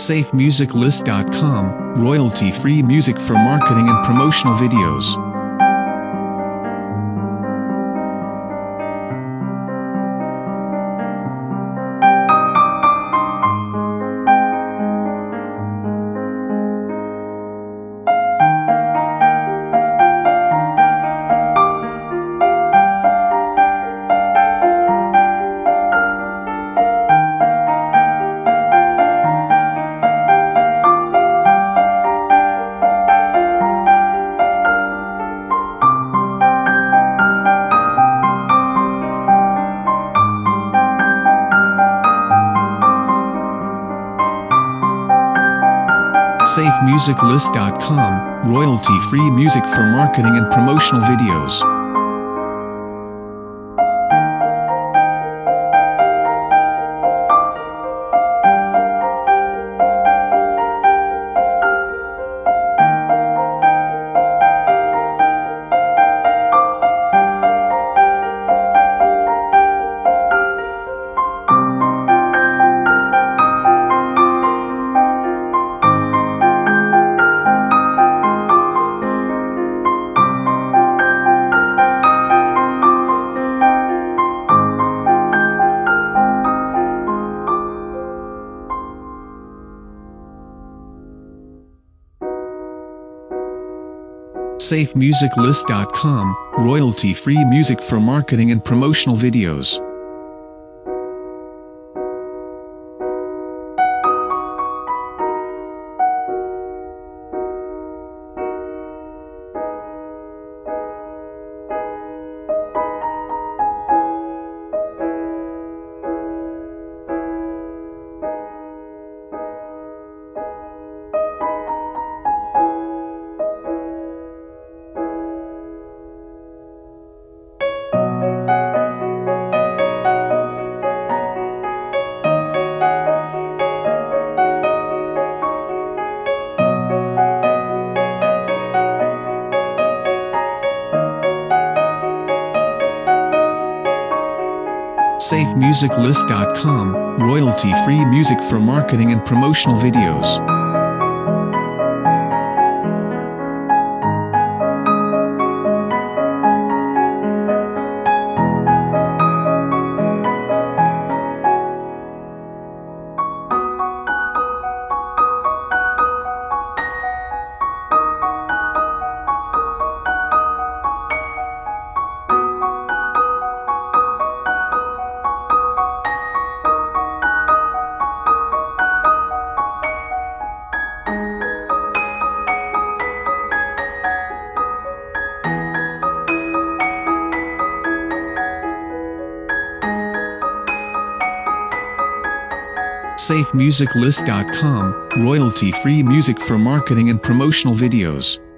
SafeMusicList.com, royalty-free music for marketing and promotional videos. SafeMusicList.com, royalty-free music for marketing and promotional videos. SafeMusicList.com, royalty-free music for marketing and promotional videos. SafeMusicList.com, royalty-free music for marketing and promotional videos. SafeMusicList.com, royalty-free music for marketing and promotional videos.